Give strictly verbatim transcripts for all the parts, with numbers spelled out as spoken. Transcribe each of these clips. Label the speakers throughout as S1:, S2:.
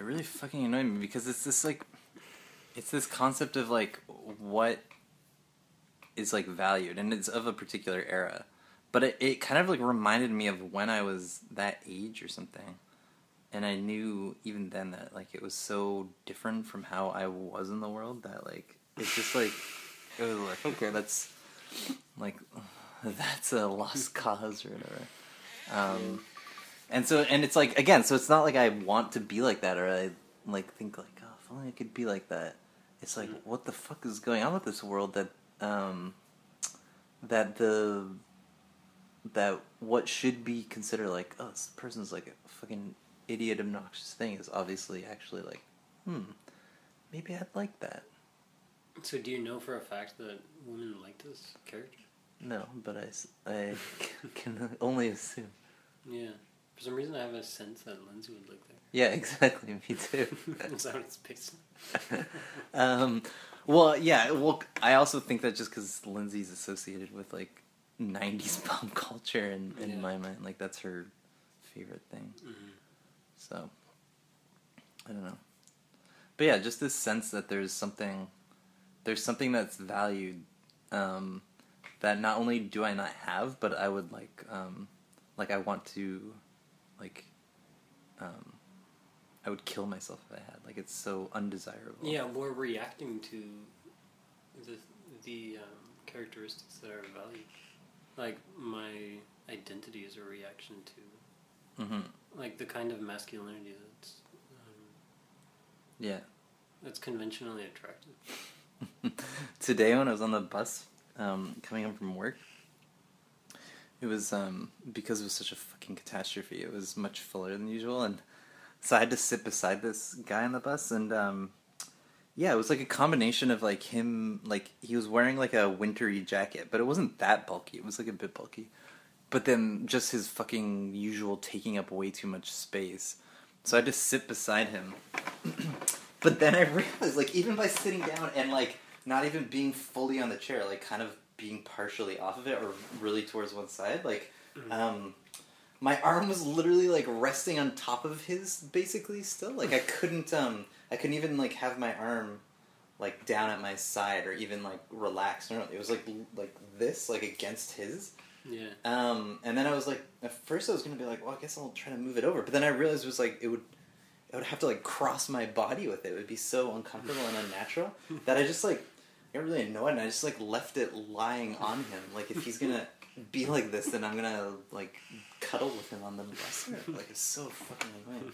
S1: really fucking annoyed me because it's this like, it's this concept of like what is like valued, and it's of a particular era, but it, it kind of like reminded me of when I was that age or something, and I knew even then that like it was so different from how I was in the world that like it's just like it was like okay, that's like that's a lost cause or whatever. Um, and so, and it's like, again, so it's not like I want to be like that, or I, like, think, like, oh, if only I could be like that. It's like, what the fuck is going on with this world that, um, that the, that what should be considered, like, oh, this person's, like, a fucking idiot, obnoxious thing is obviously actually, like, hmm, maybe I'd like that.
S2: So do you know for a fact that women like this character?
S1: No, but I, I can only assume.
S2: Yeah. For some reason I have a sense that Lindsay would like that.
S1: Yeah, exactly, me too.
S2: Is that what it's based
S1: on? um, well, yeah, well, I also think that just because Lindsay's associated with, like, nineties pop culture in, in yeah. my mind, like, that's her favorite thing. Mm-hmm. So, I don't know. But yeah, just this sense that there's something, there's something that's valued, um... that not only do I not have, but I would like, um, like I want to, like, um, I would kill myself if I had. Like, it's so undesirable.
S2: Yeah, we're reacting to the the um, characteristics that are valued. Like, my identity is a reaction to,
S1: mm-hmm.
S2: like, the kind of masculinity that's, um,
S1: yeah,
S2: that's conventionally attractive.
S1: Today when I was on the bus, Um, coming home from work, it was, um, because it was such a fucking catastrophe, it was much fuller than usual, and so I had to sit beside this guy on the bus, and, um, yeah, it was like a combination of, like, him, like, he was wearing, like, a wintry jacket, but it wasn't that bulky, it was, like, a bit bulky, but then just his fucking usual taking up way too much space, so I had to sit beside him, but then I realized, like, even by sitting down and, like, not even being fully on the chair, like, kind of being partially off of it, or really towards one side, like, mm-hmm. um, my arm was literally, like, resting on top of his, basically, still, like, I couldn't, um, I couldn't even, like, have my arm, like, down at my side, or even, like, relaxed, no, it was, like, like this, like, against his,
S2: yeah,
S1: um, and then I was, like, at first I was gonna be like, well, I guess I'll try to move it over, but then I realized it was, like, it would, I would have to, like, cross my body with it, it would be so uncomfortable and unnatural, that I just, like, I got really annoyed, and I just, like, left it lying on him. Like, if he's gonna be like this, then I'm gonna, like, cuddle with him on the bus. Like, it's so fucking annoying.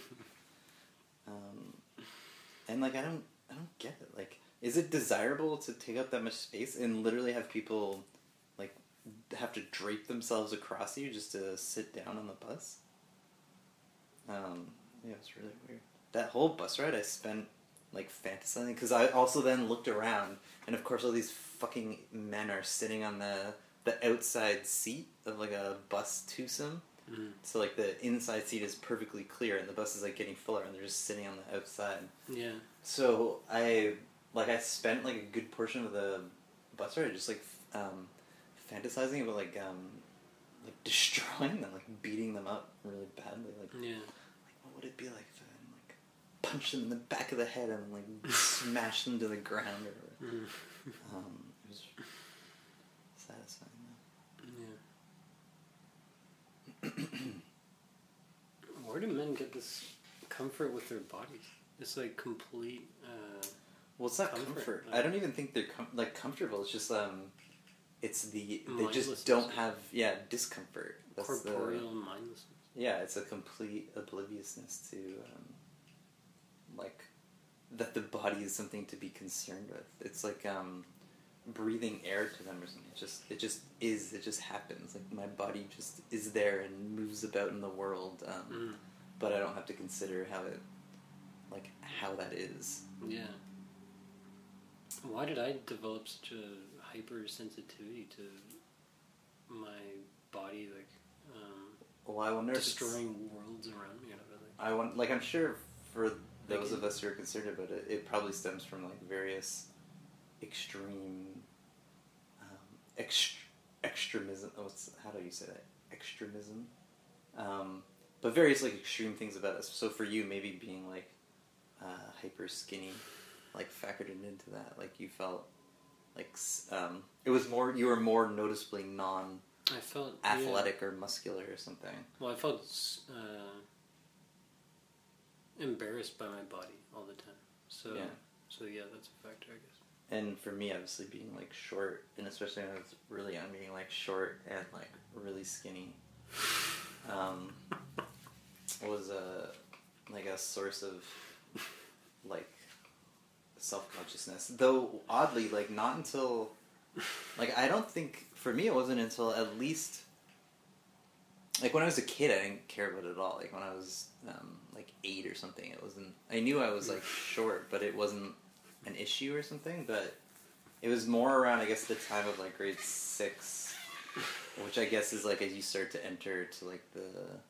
S1: Um, and, like, I don't, I don't get it. Like, is it desirable to take up that much space and literally have people, like, have to drape themselves across you just to sit down on the bus? Um, yeah, it's really weird. That whole bus ride I spent, like, fantasizing, because I also then looked around, and of course all these fucking men are sitting on the the outside seat of, like, a bus twosome, mm-hmm. so, like, the inside seat is perfectly clear, and the bus is, like, getting fuller, and they're just sitting on the outside.
S2: Yeah.
S1: So, I, like, I spent, like, a good portion of the bus ride just, like, um, fantasizing about, like, um, like, destroying them, like, beating them up really badly, like,
S2: yeah.
S1: like, what would it be like if I, like, punch them in the back of the head and, like, smash them to the ground, or whatever. Mm. Um, it was satisfying,
S2: though. Yeah. Where do men get this comfort with their bodies? It's, like, complete, uh...
S1: Well, it's not comfort. comfort. Like, I don't even think they're, com- like, comfortable. It's just, um... It's the... They just don't have, yeah, discomfort.
S2: That's corporeal the, mindlessness.
S1: Yeah, it's a complete obliviousness to, um... like, that the body is something to be concerned with. It's like, um... breathing air to them or something. It just, it just is. It just happens. Like, my body just is there and moves about in the world. Um, mm. But I don't have to consider how it, like, how that is.
S2: Yeah. Why did I develop such a hypersensitivity to my body, like, um,
S1: well, I wonder
S2: destroying worlds around me?
S1: I want, like, I'm sure for those like, of us who are concerned about it, it probably stems from, like, various extreme, um, ext- extremism, what's, how do you say that? Extremism? Um, but various, like, extreme things about us. So for you, maybe being, like, hyper skinny, like factored into that. Like you felt like um, it was more. You were more noticeably non.
S2: I felt
S1: athletic
S2: yeah.
S1: or muscular or something.
S2: Well, I felt uh, embarrassed by my body all the time. So
S1: yeah.
S2: So yeah, that's a factor, I guess.
S1: And for me, obviously, being like short, and especially when I was really young, being like short and like really skinny, um, was a like a source of like self-consciousness. Though oddly, like not until like I don't think for me it wasn't until at least like when I was a kid I didn't care about it at all. Like when I was um, like eight or something, it wasn't. I knew I was like short, but it wasn't an issue or something. But it was more around I guess the time of like grade six, which I guess is like as you start to enter to like the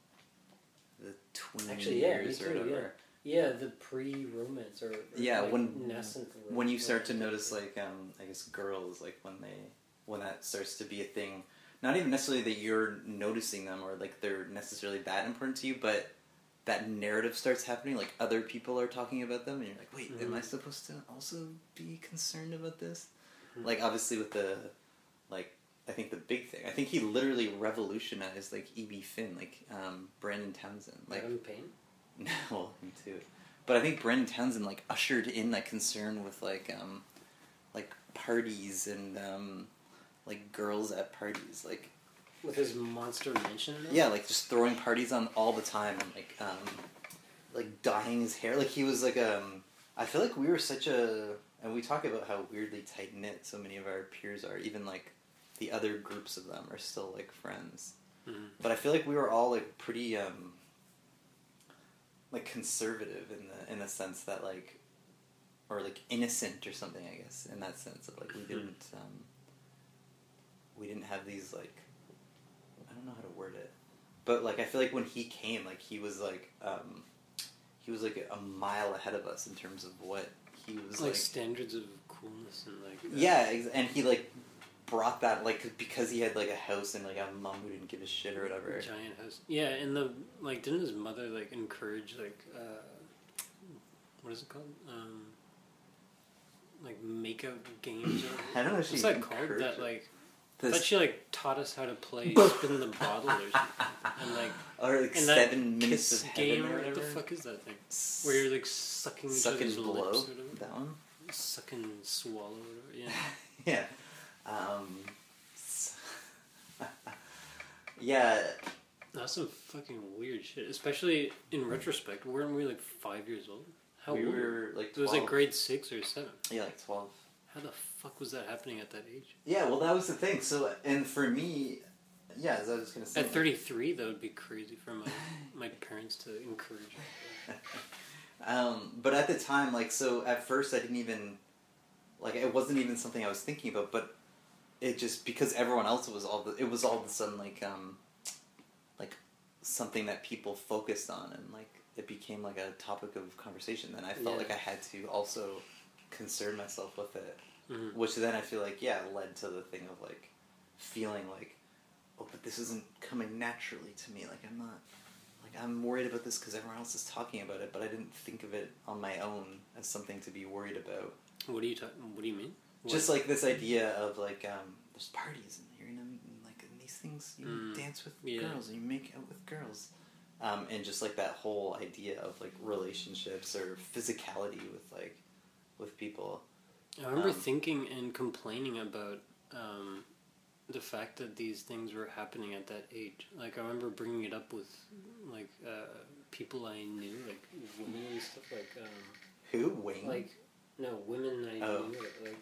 S1: the tween
S2: Actually, yeah,
S1: years
S2: me
S1: or
S2: too,
S1: whatever.
S2: Yeah. Yeah, the pre-romance or, or
S1: yeah
S2: like
S1: when
S2: nascent
S1: when you start to
S2: romance.
S1: notice like um I guess girls like when they when that starts to be a thing, not even necessarily that you're noticing them or like they're necessarily that important to you, but that narrative starts happening, like other people are talking about them and you're like, wait, mm-hmm. am I supposed to also be concerned about this? Mm-hmm. Like obviously with the like I think the big thing I think he literally revolutionized like E B Finn, like um Brandon Townsend, like
S2: Adam Payne.
S1: No, him too. But I think Brendan Townsend like ushered in that concern with like um, like parties and um, like girls at parties, like
S2: with his monster mansion. Though?
S1: Yeah, like just throwing parties on all the time and like um, like dyeing his hair. Like he was like um, I feel like we were such a and we talk about how weirdly tight knit so many of our peers are. Even like the other groups of them are still like friends. Mm-hmm. But I feel like we were all like pretty. Um, like conservative in the in the sense that like or like innocent or something, I guess, in that sense of like we didn't um, we didn't have these like I don't know how to word it, but like I feel like when he came, like he was like um, he was like a mile ahead of us in terms of what he was
S2: like,
S1: like
S2: standards of coolness and like uh,
S1: yeah, and he like brought that like because he had like a house and like a mom who didn't give a shit or whatever.
S2: Giant house. Yeah, and the like didn't his mother like encourage like uh, what is it called? Um, like makeup games or
S1: I don't know if she
S2: what's that called? That like
S1: this...
S2: I thought she like taught us how to play spin the bottle or something. And like
S1: or like
S2: and
S1: seven
S2: that
S1: minutes
S2: kiss
S1: of
S2: game
S1: heaven or whatever.
S2: What the fuck is that thing? Where you're like sucking
S1: suck
S2: each other's
S1: and blow
S2: lips or whatever.
S1: That one?
S2: Suck and swallow or whatever. Yeah.
S1: yeah. Um, yeah.
S2: That's some fucking weird shit. Especially in retrospect, weren't we like five years old? How
S1: we
S2: old?
S1: were like twelve.
S2: It was like grade six or seven.
S1: Yeah, like twelve.
S2: How the fuck was that happening at that age?
S1: Yeah, well, that was the thing. So, and for me, yeah, as I was gonna say,
S2: at thirty-three, that would be crazy for my my parents to encourage me.
S1: um, but at the time, like, so at first, I didn't even like it wasn't even something I was thinking about, but it just because everyone else was all the, it was all of a sudden like um like something that people focused on and like it became like a topic of conversation. Then I felt
S2: yeah.
S1: like I had to also concern myself with it,
S2: mm-hmm.
S1: which then I feel like yeah led to the thing of like feeling like oh but this isn't coming naturally to me, like I'm not like I'm worried about this because everyone else is talking about it, but I didn't think of it on my own as something to be worried about.
S2: What do you ta- What do you mean? What?
S1: Just like this idea of like um, there's parties and you're in them like in these things you
S2: mm.
S1: dance with
S2: yeah.
S1: girls and you make out with girls, um, and just like that whole idea of like relationships or physicality with like with people.
S2: I remember
S1: um,
S2: thinking and complaining about um, the fact that these things were happening at that age. Like I remember bringing it up with like uh, people I knew, like women and stuff. Like um,
S1: who Wayne?
S2: Like. No, women I
S1: oh.
S2: knew, like,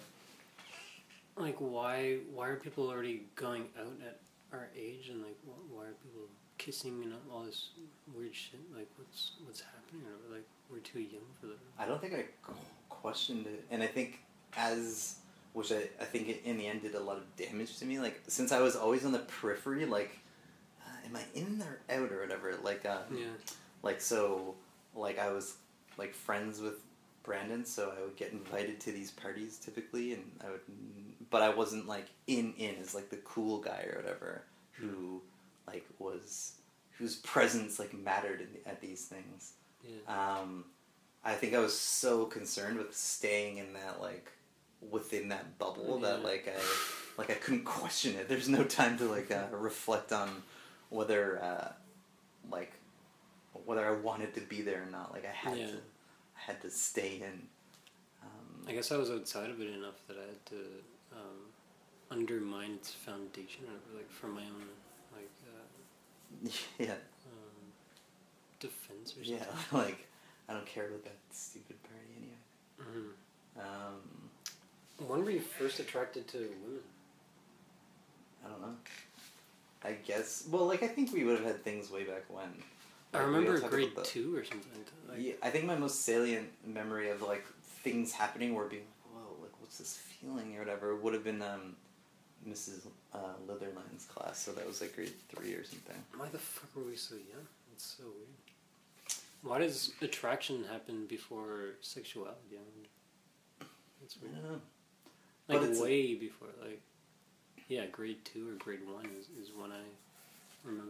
S2: uh, like, why, why are people already going out at our age, and, like, why are people kissing and all this weird shit? Like, what's, what's happening? Or, like, we're too young for that.
S1: I don't think I questioned it, and I think as, which I, I think in the end did a lot of damage to me, like, since I was always on the periphery, like, uh, am I in or out or whatever, like, um,
S2: yeah.
S1: like, so, like, I was, like, friends with Brandon, so I would get invited to these parties typically, and I would, but I wasn't like in in as like the cool guy or whatever who like was whose presence like mattered in the, at these things.
S2: Yeah.
S1: Um, I think I was so concerned with staying in that like within that bubble
S2: Yeah.
S1: that like I like I couldn't question it. There's no time to like uh, reflect on whether uh, like whether I wanted to be there or not. Like I had
S2: Yeah.
S1: to I had to stay in. Um,
S2: I guess I was outside of it enough that I had to um, undermine its foundation, or like for my own like uh,
S1: yeah,
S2: um, defense or
S1: yeah.
S2: something.
S1: Like I don't care about that stupid party anyway.
S2: Mm-hmm.
S1: Um,
S2: When were you first attracted to women?
S1: I don't know. I guess. Well, like I think we would have had things way back when.
S2: I
S1: Like, we
S2: remember
S1: gotta talk
S2: grade
S1: about the-
S2: two or something like that. Like,
S1: Yeah, I think my most salient memory of like things happening where being like, whoa, like what's this feeling or whatever would have been um, Missus Uh, Litherland's class. So that was like grade three or something.
S2: why the fuck were we so young? It's so weird. Why does attraction happen before sexuality? I mean, that's
S1: I
S2: weird.
S1: don't know.
S2: Like
S1: But it's a-
S2: way before. Like, yeah, grade two or grade one is, is when I remember.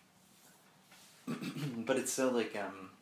S1: But it's so like um.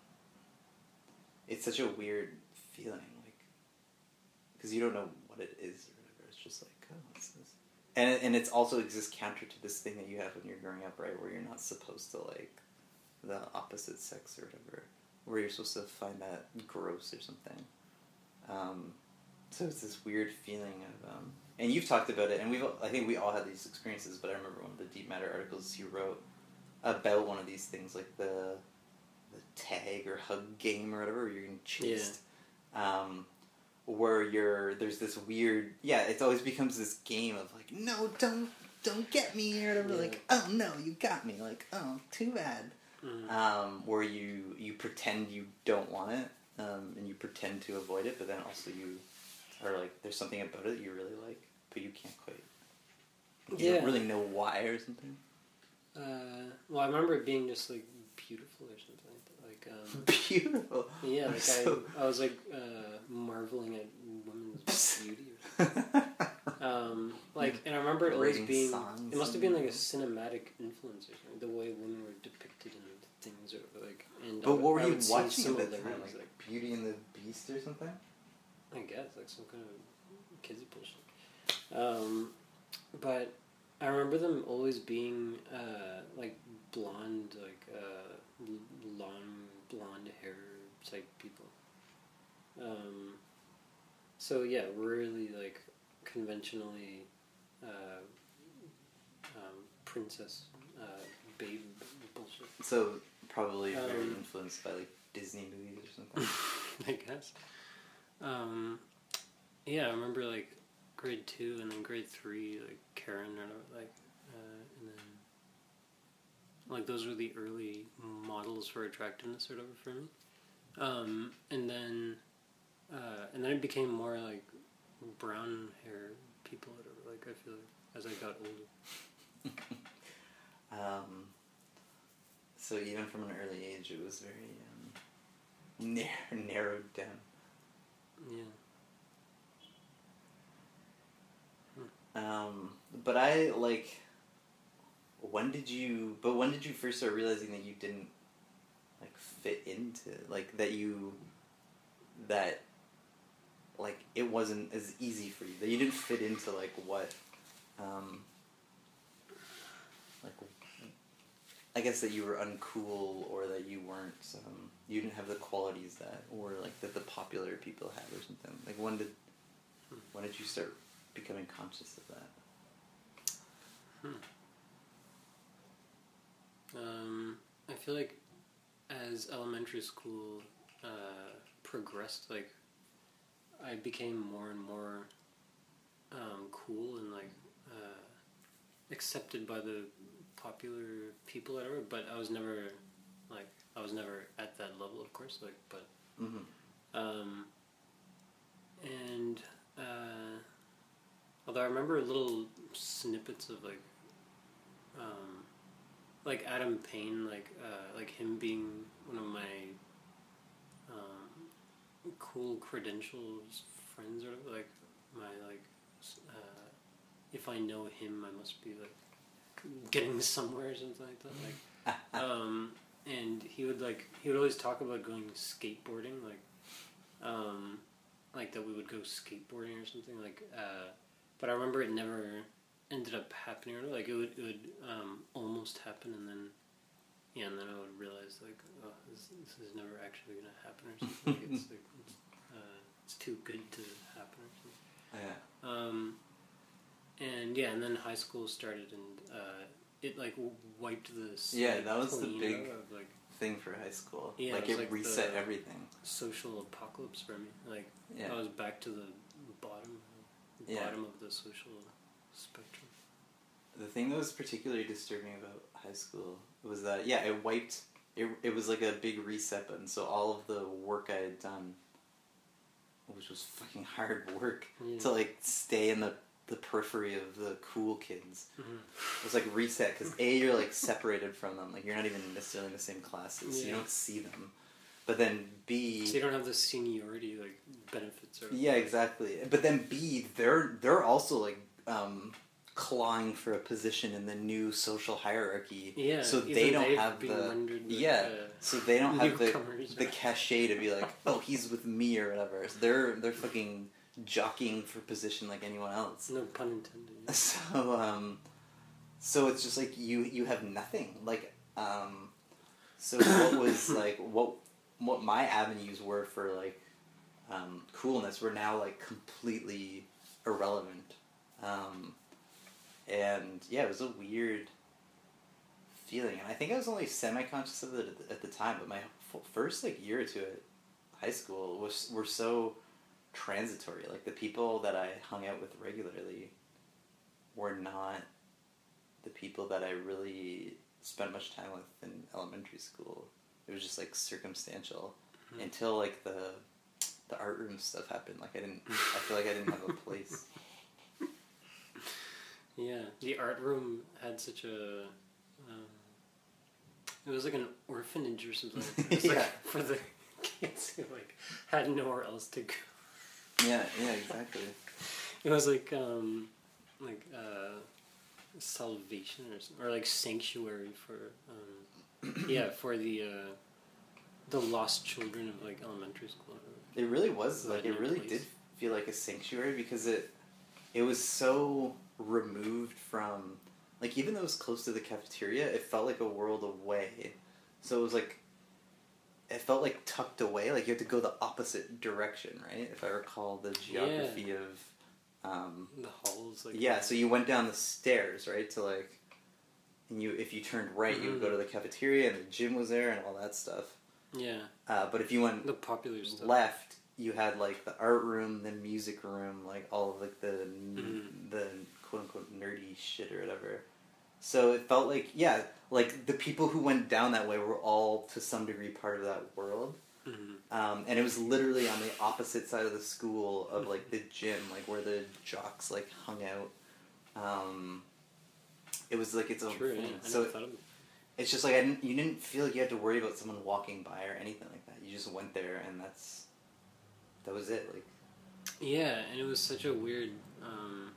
S1: It's such a weird feeling, like, because you don't know what it is or whatever. It's just like, oh, what's this? And and it's also exists counter to this thing that you have when you're growing up, right? Where you're not supposed to like the opposite sex or whatever, where you're supposed to find that gross or something. Um, so it's this weird feeling of, um, and you've talked about it, and we've I think we all had these experiences. But I remember one of the Deep Matter articles you wrote about one of these things, like the the tag or hug game or whatever, where you're getting chased. Um, where you're there's this weird yeah, it always becomes this game of like, no, don't don't get me or whatever.
S2: Yeah.
S1: Like, oh no, you got me. Like, oh, too bad.
S2: Mm.
S1: Um, where you you pretend you don't want it, um, and you pretend to avoid it, but then also you are like, there's something about it you really like, but you can't quite. You
S2: Yeah.
S1: don't really know why or something.
S2: Uh, well, I remember it being just like beautiful or something like that. Like, um,
S1: Beautiful.
S2: yeah, like
S1: So-
S2: I, I was like uh, marveling at women's beauty. Or something. Um, like, and I remember it always
S1: Writing
S2: being.
S1: songs
S2: It must have
S1: and-
S2: been like a cinematic influence or something. The way women were depicted in things, or like. And I
S1: But
S2: would-
S1: what were
S2: I
S1: you
S2: would see
S1: watching at the time?
S2: similarities,
S1: Like Beauty and the Beast or something?
S2: I guess like some kind of kids bullshit. Um, but I remember them always being uh, like blonde, like uh, l- long blonde hair type people. Um, so yeah, really like conventionally uh, um, princess uh, babe bullshit.
S1: So probably very
S2: Um,
S1: influenced by like Disney movies or something.
S2: I guess. Um, yeah, I remember like grade two and then grade three, like Karen or like, uh, and then like those were the early models for attractiveness or whatever for me. Um, and then, uh, and then it became more like brown hair people or whatever. Like I feel like as I got older.
S1: Um, so even from an early age, it was very um, nar- narrowed down.
S2: Yeah.
S1: Um, but I like. When did you? But when did you first start realizing that you didn't like fit into like that you that like it wasn't as easy for you, that you didn't fit into like what um like I guess that you were uncool or that you weren't um you didn't have the qualities that or like that the popular people had or something. Like when did when did you start becoming conscious of that?
S2: Hmm. Um, I feel like as elementary school uh, progressed, like I became more and more um, cool and like uh, accepted by the popular people, or whatever. But I was never like I was never at that level, of course. Like, but
S1: Mm-hmm.
S2: um, and uh, although I remember little snippets of like. Um, Like Adam Payne, like uh, like him being one of my um, cool credentials friends, or like my like uh, if I know him, I must be like getting somewhere or something like that. Like, um, and he would like he would always talk about going skateboarding, like would go skateboarding or something. Like, uh, but I remember it never ended up happening. Or like it would it would um, almost happen, and then yeah, and then I would realize like, oh, this, this is never actually gonna happen or something. Like, it's like it's, uh, it's too good to happen or something.
S1: Yeah.
S2: Um, and yeah, and then high school started, and uh, it like wiped this.
S1: Yeah,
S2: like,
S1: that was the
S2: clean
S1: big
S2: of, like,
S1: thing for high school.
S2: Yeah,
S1: like
S2: it was
S1: it
S2: like
S1: reset
S2: the-
S1: everything.
S2: social apocalypse for me. Like
S1: Yeah.
S2: I was back to the bottom, the
S1: Yeah.
S2: bottom of the social spectrum.
S1: The thing that was particularly disturbing about high school was that, yeah, it wiped, it, it was like a big reset button, so all of the work I had done, which was fucking hard work,
S2: Yeah.
S1: to like stay in the, the periphery of the cool kids,
S2: Mm-hmm.
S1: was like reset, because A, you're like separated from them, like you're not even necessarily in the same classes, so you
S2: Yeah.
S1: don't see them, but then B...
S2: So you don't have the seniority like benefits or
S1: Yeah, exactly. But then B, they're they're also like um, clawing for a position in the new social hierarchy.
S2: Yeah,
S1: So
S2: even
S1: they don't
S2: they've
S1: have
S2: been
S1: the
S2: rendered with,
S1: yeah.
S2: uh,
S1: So they don't have the
S2: newcomers,
S1: the
S2: right?
S1: cachet to be like, oh, he's with me or whatever. So they're they're fucking jockeying for position like anyone else.
S2: No pun intended. Yeah.
S1: So um, so it's just like you you have nothing like um, so what was like what what my avenues were for like um, coolness were now like completely irrelevant, um, and yeah, it was a weird feeling, and I think I was only semi-conscious of it at the, at the time. But my f- first like year or two at high school was were so transitory. Like the people that I hung out with regularly were not the people that I really spent much time with in elementary school. It was just like circumstantial
S2: Mm-hmm.
S1: until like the the art room stuff happened. Like I didn't, I feel like I didn't have a place.
S2: Yeah, the art room had such a. Um, it was like an orphanage or something. It was
S1: Yeah.
S2: like for the kids who like had nowhere else to go.
S1: Yeah, yeah, exactly.
S2: It was like um, like uh, salvation or something, or like sanctuary for um, yeah for the uh, the lost children of like elementary school.
S1: It really was
S2: Who
S1: like
S2: had
S1: it
S2: no
S1: really
S2: place.
S1: did feel like a sanctuary because it it was so removed from, like, even though it was close to the cafeteria, it felt like a world away. So it was like it felt like tucked away, like you had to go the opposite direction, right? If I recall the geography of um
S2: The halls, like
S1: yeah, so you went down the stairs, right, to like, and you if you turned right, you would go to the cafeteria and the gym was there and all that stuff.
S2: yeah,
S1: Uh, but if you went
S2: the popular stuff.
S1: left, you had like the art room, the music room, like all of like the
S2: Mhm.
S1: the quote unquote nerdy shit or whatever. So it felt like, yeah, like the people who went down that way were all to some degree part of that world.
S2: Mm-hmm.
S1: Um, and it was literally on the opposite side of the school of like the gym, like where the jocks like hung out. Um, it was like its own
S2: True.
S1: thing.
S2: Yeah, I
S1: So
S2: never
S1: it-
S2: thought of it.
S1: it's just like I didn't, you didn't feel like you had to worry about someone walking by or anything like that. You just went there and that's that was it. Like
S2: Yeah, and it was such a weird, um,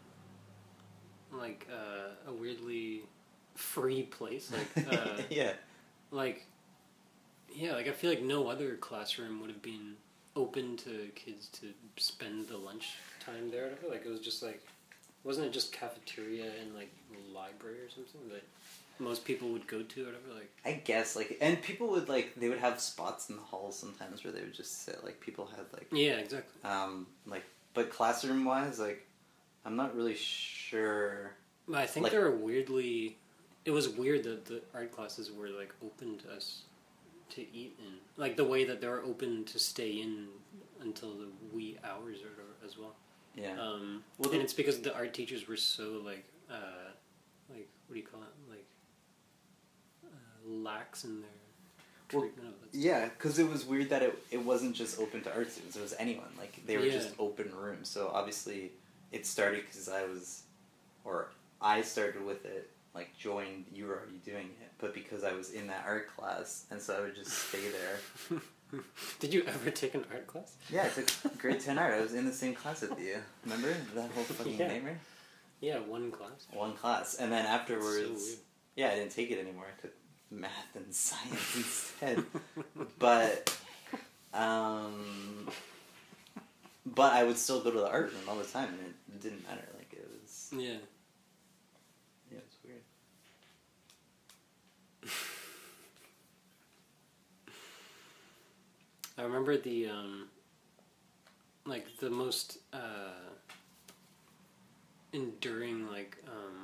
S2: like uh, a weirdly free place. Like, uh,
S1: yeah,
S2: like, yeah, like I feel like no other classroom would have been open to kids to spend the lunch time there. I feel like it was just like, wasn't it just cafeteria and like library or something that most people would go to or whatever? Like,
S1: I guess like, and people would like they would have spots in the halls sometimes where they would just sit. Like people had like
S2: yeah, exactly.
S1: um like, but classroom wise, like I'm not really sure.
S2: But I think
S1: Like-
S2: they were weirdly. It was weird that the art classes were like open to us to eat in, like the way that they were open to stay in until the wee hours or whatever as well.
S1: Yeah.
S2: Um,
S1: Well,
S2: and
S1: the-
S2: it's because the art teachers were so like, uh, like what do you call it? Like uh, lax in their
S1: Well,
S2: treatment of it.
S1: Yeah, because it was weird that it it wasn't just open to art students. It was anyone. Like they were
S2: Yeah.
S1: just open rooms. So obviously, it started because I was, or I started with it. Like joined, you were already doing it, but because I was in that art class, and so I would just stay there.
S2: Did you ever take an art class?
S1: Yeah, I took grade ten art. I was in the same class with you. Remember that whole fucking
S2: Yeah.
S1: nightmare?
S2: Yeah, one class.
S1: One class, and then afterwards,
S2: So weird.
S1: yeah, I didn't take it anymore. I took math and science instead. But, um, but I would still go to the art room all the time, and it, it didn't matter. Like it was.
S2: Yeah.
S1: Yeah, it was weird.
S2: I remember the um, like the most uh, enduring like um,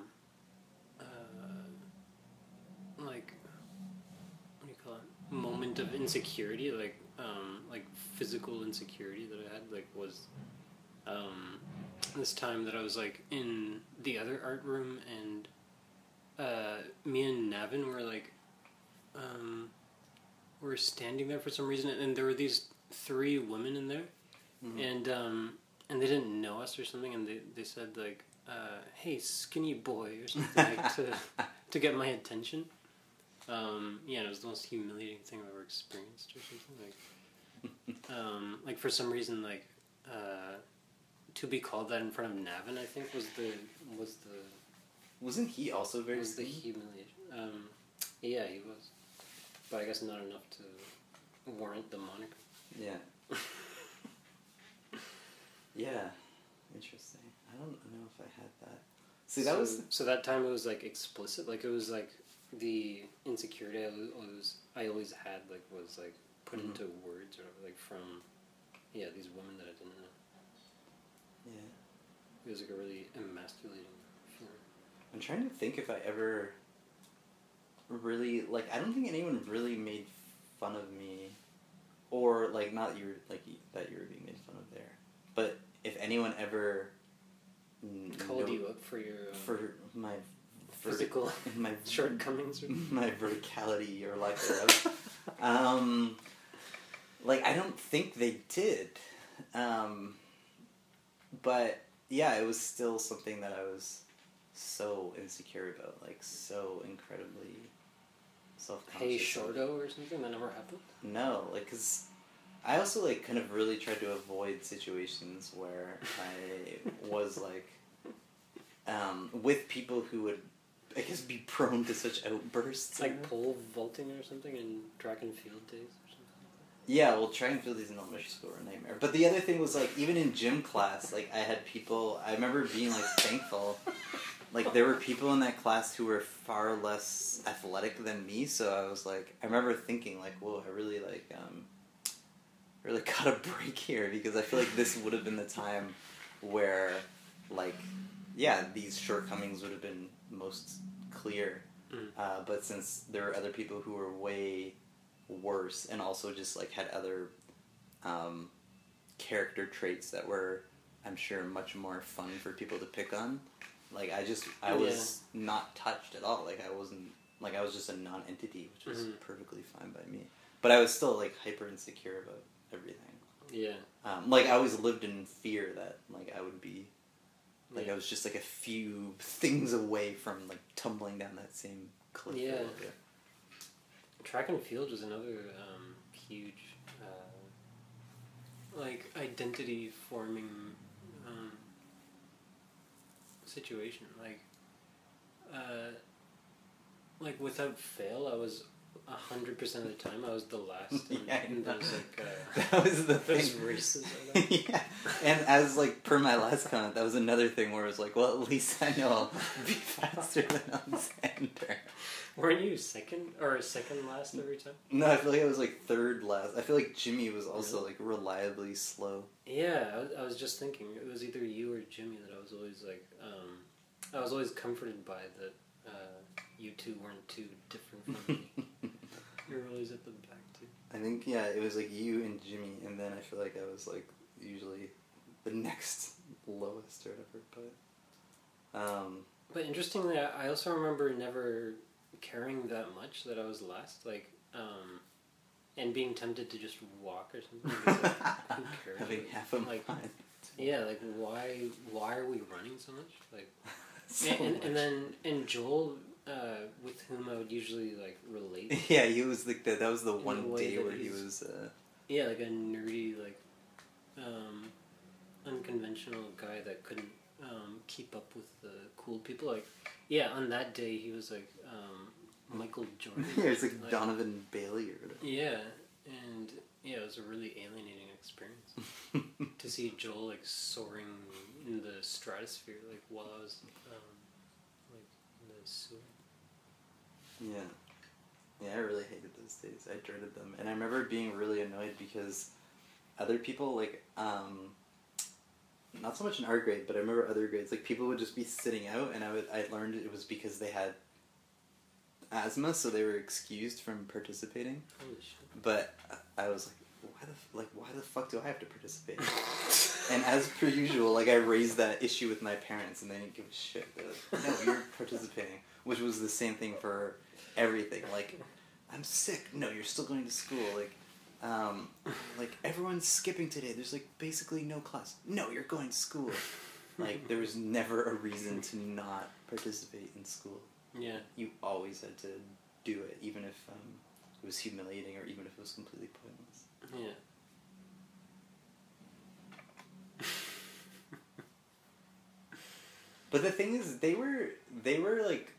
S2: uh, like what do you call it? Moment of insecurity, like um, like physical insecurity that I had, like was um, this time that I was like in the other art room, and uh, me and Navin were like. Um, we were standing there for some reason, and there were these three women in there, mm-hmm. and um, and they didn't know us or something, and they, they said like, uh, "Hey, skinny boy," or something like to to get my attention. Um, yeah, it was the most humiliating thing I've ever experienced, or something like. um, like for some reason, like uh, to be called that in front of Navin, I think was the was the.
S1: Wasn't he also very?
S2: Was the humiliation? Um, yeah, he was. But I guess not enough to warrant the moniker.
S1: Yeah. Yeah. Interesting. I don't know if I had that. See, that
S2: so,
S1: was...
S2: So that time it was, like, explicit? Like, it was, like, the insecurity I was, I always had, like, was, like, put mm-hmm. into words or, like, from, yeah, these women that I didn't know.
S1: Yeah.
S2: It was, like, a really emasculating feeling.
S1: I'm trying to think if I ever... really, like, I don't think anyone really made fun of me, or, like, not that you were, like, that you were being made fun of there, but if anyone ever
S2: called no, you up for your um,
S1: for my
S2: physical
S1: verti- my
S2: shortcomings, or
S1: my verticality or lack thereof, um, like, I don't think they did, um, but yeah, it was still something that I was so insecure about, like, so incredibly self-conscious.
S2: Hey, Shorto or something? That never happened?
S1: No, like, because I also, like, kind of really tried to avoid situations where I was, like, um, with people who would, I guess, be prone to such outbursts.
S2: Like pole vaulting or something in track and field days or something?
S1: Yeah, well, track and field days in elementary school were a nightmare. But the other thing was, like, even in gym class, like, I had people, I remember being, like, thankful. Like, there were people in that class who were far less athletic than me, so I was, like, I remember thinking, like, whoa, I really, like, um, really got a break here, because I feel like this would have been the time where, like, yeah, these shortcomings would have been most clear. Mm. Uh, but since there were other people who were way worse, and also just, like, had other um, character traits that were, I'm sure, much more fun for people to pick on, like, I just, I was yeah. not touched at all. Like, I wasn't, like, I was just a non-entity, which was mm-hmm. perfectly fine by me. But I was still, like, hyper insecure about everything.
S2: Yeah.
S1: Um, like, I always lived in fear that, like, I would be, like,
S2: yeah.
S1: I was just, like, a few things away from, like, tumbling down that same cliff.
S2: Yeah. Track and field was another um, huge, uh, like, identity-forming um, situation. Like, uh, like, without fail, I was a hundred percent of the time I was the last in,
S1: yeah,
S2: in those, like, uh,
S1: that was the
S2: those
S1: thing.
S2: races.
S1: Yeah, and as, like, per my last comment, that was another thing where it was like, well, at least I know I'll be faster than Alexander.
S2: Weren't you second or second last every time?
S1: No, I feel like I was, like, third last. I feel like Jimmy was also, really? like, reliably slow.
S2: Yeah, I was, I was just thinking it was either you or Jimmy that I was always like, um, I was always comforted by that. Uh, you two weren't too different from me. You were always at the back too.
S1: I think, yeah, it was like you and Jimmy, and then I feel like I was, like, usually the next lowest or whatever. But, um,
S2: but interestingly, I also remember never caring that much that I was last, like, um, and being tempted to just walk or something. Because, like, who cares?
S1: Having half a
S2: like,
S1: mind.
S2: Yeah, like, why? Why are we running so much? Like,
S1: so
S2: and, and,
S1: much.
S2: and then and Joel. Uh, with whom I would usually, like, relate.
S1: Yeah, he was like the, that was the
S2: In
S1: one
S2: the
S1: day where
S2: he's,
S1: he was. Uh...
S2: Yeah, like a nerdy, like, um, unconventional guy that couldn't um, keep up with the cool people. Like, yeah, on that day he was like um, Michael Jordan.
S1: Yeah, it's like, like Donovan Bailey or whatever.
S2: Yeah, and yeah, it was a really alienating experience to to see Joel like soaring in the stratosphere, like while I was um, like in the sewer.
S1: Yeah. Yeah, I really hated those days. I dreaded them. And I remember being really annoyed because other people, like, um, not so much in our grade, but I remember other grades, like, people would just be sitting out, and I would, I learned it was because they had asthma, so they were excused from participating.
S2: Holy shit.
S1: But I was like, why the, f- like, why the fuck do I have to participate? And as per usual, like, I raised that issue with my parents, and they didn't give a shit. They're like, no, you're participating. Which was the same thing for everything. Like, I'm sick. No, you're still going to school. Like, um, like, everyone's skipping today. There's, like, basically no class. No, you're going to school. Like, there was never a reason to not participate in school.
S2: Yeah.
S1: You always had to do it, even if um, it was humiliating or even if it was completely pointless.
S2: Yeah.
S1: But the thing is, they were, they were, like,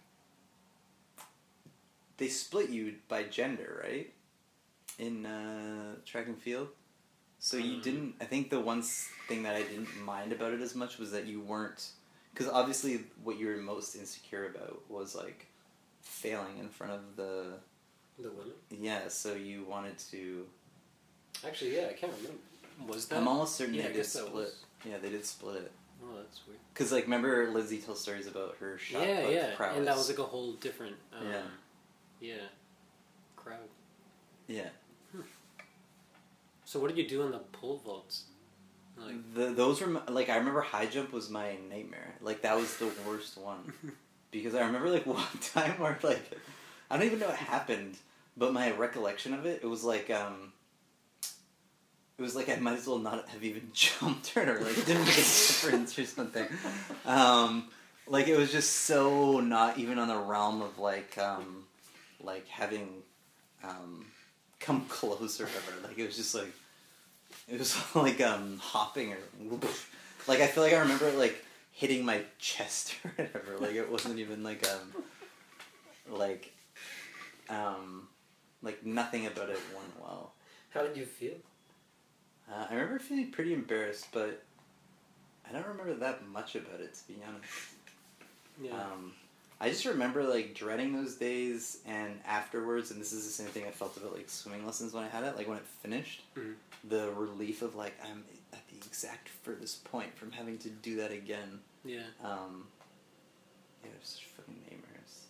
S1: they split you by gender, right? In uh, track and field. So you
S2: Mm.
S1: didn't, I think the one s- thing that I didn't mind about it as much was that you weren't, because obviously what you were most insecure about was, like, failing in front of the,
S2: The women?
S1: yeah, so you wanted to,
S2: Actually, yeah, I can't remember. Was that?
S1: I'm almost certain
S2: Yeah, I
S1: they did
S2: guess that
S1: split.
S2: was.
S1: Yeah, they did split it.
S2: Oh, that's weird.
S1: Because, like, remember Lizzie tells stories about her shot
S2: Yeah,
S1: put
S2: yeah,
S1: prowess?
S2: and that was like a whole different, um,
S1: Yeah.
S2: yeah, crowd.
S1: Yeah.
S2: So what did you do on the pole vaults? Like,
S1: The, those were, my, like, I remember high jump was my nightmare. Like, that was the worst one. Because I remember, like, one time where, like, I don't even know what happened, but my recollection of it, it was like, um, it was like I might as well not have even jumped or, like, it didn't make a difference or something. Um, like, it was just so not even on the realm of, like, um, like, having, um, come close or whatever. Like, it was just, like, it was like, um, hopping or, like, I feel like I remember it, like, hitting my chest or whatever. Like, it wasn't even, like, um, like, um, like, nothing about it went well.
S2: how did you feel?
S1: Uh, I remember feeling pretty embarrassed, but I don't remember that much about it, to be honest.
S2: Yeah.
S1: Um, I just remember, like, dreading those days, and afterwards, and this is the same thing I felt about, like, swimming lessons when I had it, like, when it finished,
S2: mm-hmm.
S1: the relief of, like, I'm at the exact furthest point from having to do that again.
S2: Yeah.
S1: Um, yeah, it was such fucking nightmares.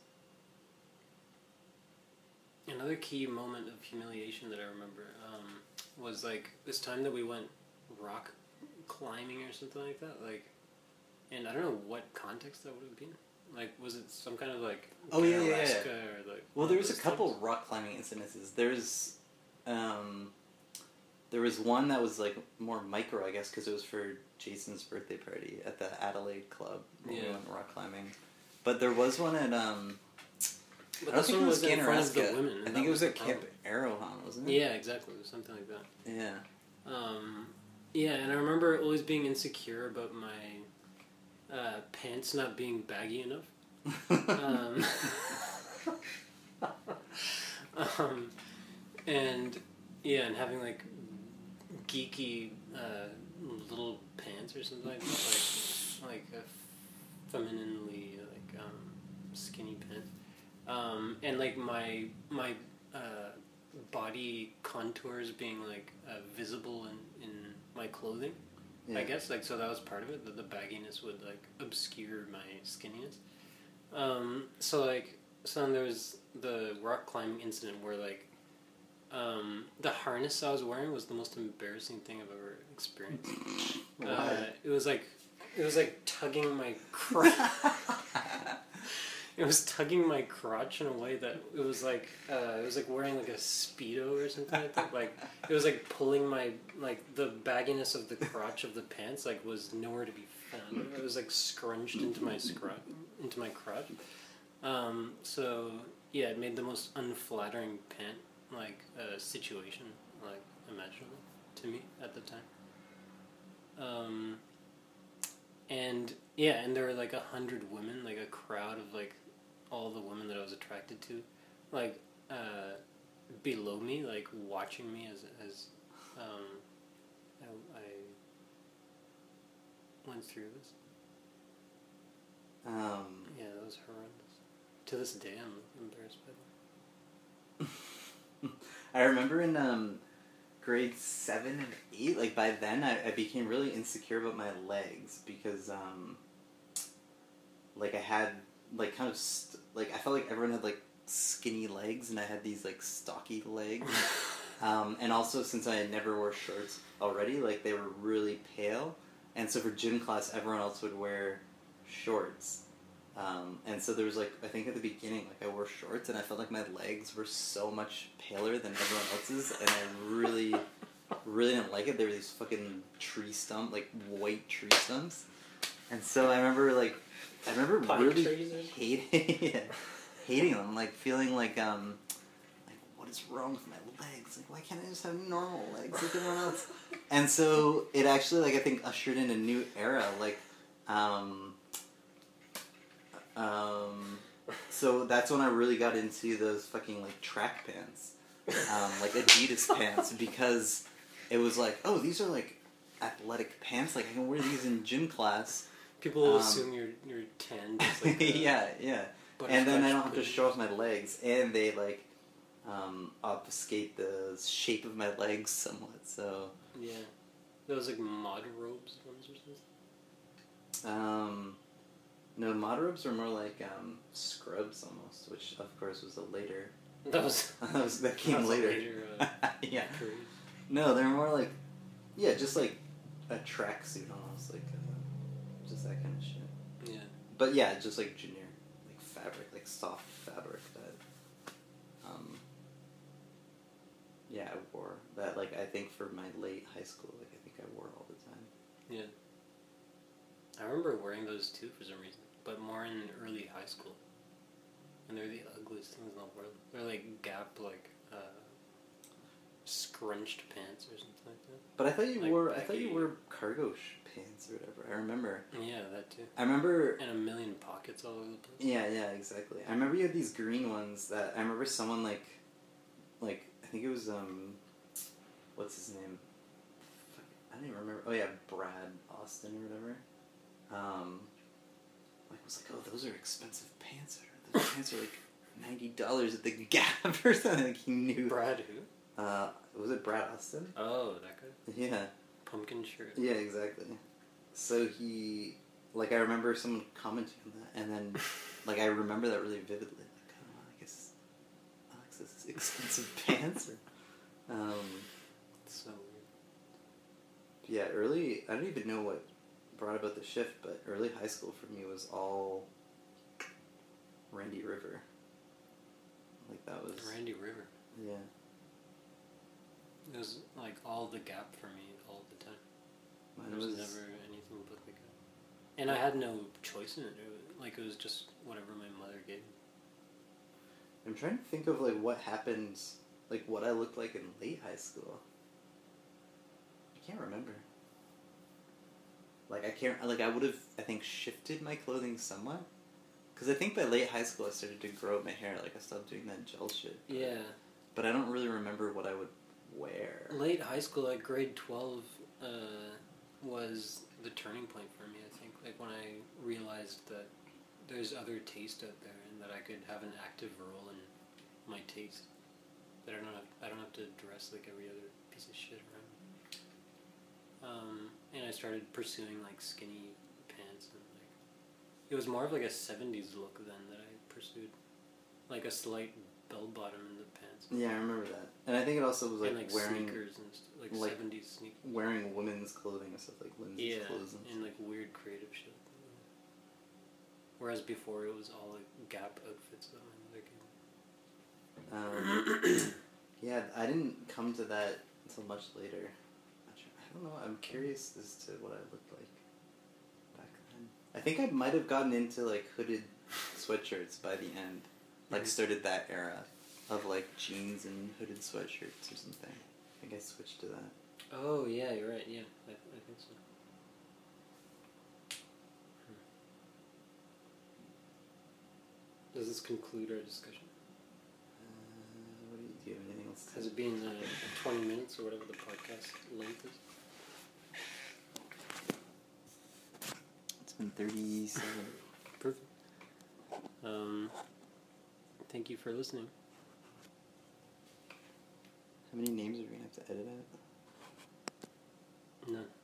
S2: Another key moment of humiliation that I remember um, was like this time that we went rock climbing or something like that. Like, and I don't know what context that would have been. Like, was it some kind of like
S1: Oh, yeah, yeah, yeah.
S2: Alaska or like?
S1: Well,
S2: one
S1: there
S2: of
S1: was a
S2: those
S1: couple
S2: things?
S1: rock climbing incidences. There's, um, there was one that was, like, more micro, I guess, because it was for Jason's birthday party at the Adelaide Club when we
S2: Yeah.
S1: went rock climbing. But there was one at, um,
S2: But
S1: I don't
S2: this
S1: think
S2: one
S1: it was
S2: was in front of the
S1: Ganaraska.
S2: women.
S1: I
S2: and
S1: think
S2: that
S1: it was
S2: the
S1: at Camp
S2: problem.
S1: Arrowham, wasn't it?
S2: Yeah, exactly. It was something like that.
S1: Yeah.
S2: Um, yeah, and I remember always being insecure about my uh, pants not being baggy enough. um, um, and yeah, and having like geeky uh, little pants or something like that, like like a femininely like um, skinny pants, um, and like my my uh, body contours being like uh, visible in, in my clothing.
S1: Yeah.
S2: I guess like so that was part of it, that the bagginess would like obscure my skinniness. Um, so like so then there was the rock climbing incident where like um, the harness I was wearing was the most embarrassing thing I've ever experienced.
S1: Why?
S2: Uh, it was like it was like tugging my crotch. It was tugging my crotch in a way that it was like uh, it was like wearing like a Speedo or something like that. Like it was like pulling my like the bagginess of the crotch of the pants like was nowhere to be found. It was like scrunched into my scrot into my crotch. Um, so yeah, it made the most unflattering pant like uh, situation like imaginable to me at the time. Um, and yeah, and there were like a hundred women, like a crowd of like all the women that I was attracted to, like uh, below me, like watching me as as um, I, I finds three of us.
S1: Um,
S2: Yeah, that was horrendous. To this day, I'm embarrassed by that.
S1: I remember in um, grade seven and eight, like by then, I, I became really insecure about my legs because, um, like I had like kind of st- like I felt like everyone had like skinny legs, and I had these like stocky legs. um, and also since I never wore shorts already, like they were really pale, and so for gym class, everyone else would wear shorts. Um, and so there was like, I think at the beginning, like I wore shorts and I felt like my legs were so much paler than everyone else's, and I really, really didn't like it. They were these fucking tree stump, like white tree stumps. And so I remember like, I remember
S2: Pine
S1: really
S2: trees or
S1: hating, yeah, hating them, like feeling like, um, like what is wrong with my legs? Like why can't I just have normal legs like everyone else? And so it actually, like I think ushered in a new era, like, um... Um, so that's when I really got into those fucking like track pants, um, like Adidas pants, because it was like, oh, these are like athletic pants. Like I can wear these in gym class.
S2: People will
S1: Um,
S2: assume you're you're tan. Just like a
S1: yeah, yeah. And then I don't have to show off my legs, and they like um, obfuscate the shape of my legs somewhat. So
S2: yeah, those like mod robes ones or something.
S1: Um, no, mod robes were more like um, scrubs almost, which of course was a later.
S2: That was
S1: that, was, that came
S2: that was
S1: later.
S2: A later uh,
S1: yeah.
S2: period.
S1: No, they were more like, yeah, just like a tracksuit almost, like uh, just that kind of shit.
S2: Yeah.
S1: But yeah, just like generic, like fabric, like soft fabric that, um, yeah, I wore that. Like I think for my late high school, like I think I wore all the time.
S2: Yeah. I remember wearing those too for some reason, but more in early high school. And they're the ugliest things in the world. They're like Gap, like uh, scrunched pants or something like that.
S1: But I thought you
S2: Like
S1: wore, I
S2: baggy.
S1: thought you wore cargo sh- pants or whatever. I remember.
S2: Yeah, that too.
S1: I remember.
S2: And a million pockets all over the place.
S1: Yeah, yeah, exactly. I remember you had these green ones that I remember someone like, like I think it was um, what's his name? Fuck, I don't even remember. Oh yeah, Brad Austin or whatever. Um, like was like, oh, those are expensive pants. Those pants are like ninety dollars at the Gap or something. Like he knew.
S2: Brad who?
S1: Uh, was it Brad Austin?
S2: Oh, that guy.
S1: Yeah.
S2: Pumpkin shirt.
S1: Yeah, exactly. So he, like, I remember someone commenting on that, and then, like, I remember that really vividly. Like, oh, I guess Alex's expensive pants. Or, um,
S2: So weird.
S1: yeah, early. I don't even know what brought about the shift, but early high school for me was all Randy River. Like that was
S2: Randy River.
S1: Yeah.
S2: It was like all the Gap for me all the time.
S1: Mine
S2: There was,
S1: was
S2: never anything but the Gap. And I had no choice in it. It was, like, it was just whatever my mother gave me.
S1: I'm trying to think of like what happened, like what I looked like in late high school. I can't remember. Like I can't, like I would have, I think, shifted my clothing somewhat. Because I think by late high school I started to grow out my hair, like I stopped doing that gel shit. But,
S2: Yeah.
S1: But I don't really remember what I would wear.
S2: Late high school, like grade twelve, uh, was the turning point for me, I think. Like when I realized that there's other taste out there and that I could have an active role in my taste. That I don't have, I don't have to dress like every other piece of shit around me. Um, and I started pursuing like skinny pants and like, it was more of like a seventies look then that I pursued. Like a slight bell bottom in the pants.
S1: Yeah, I remember that. And I think it also was like,
S2: and like
S1: wearing
S2: sneakers and st- like,
S1: like,
S2: seventies sneakers.
S1: wearing women's clothing and stuff like Lindsay's
S2: Yeah,
S1: clothes. And,
S2: and like weird creative shit. Whereas before it was all like Gap outfits that my mother gave me.
S1: Um, yeah, I didn't come to that until much later. I don't know. I'm curious as to what I looked like back then. I think I might have gotten into like hooded sweatshirts by the end. Like started that era of like jeans and hooded sweatshirts or something. I think I switched to that.
S2: Oh yeah, you're right. Yeah, I, I think so. Hmm. Does this conclude our discussion?
S1: Uh, what do you, do you have anything else to
S2: Has it been uh, twenty minutes or whatever the podcast length is?
S1: been thirty-seven.
S2: Perfect. Um, thank you for listening.
S1: How many names are we gonna have to edit out?
S2: None.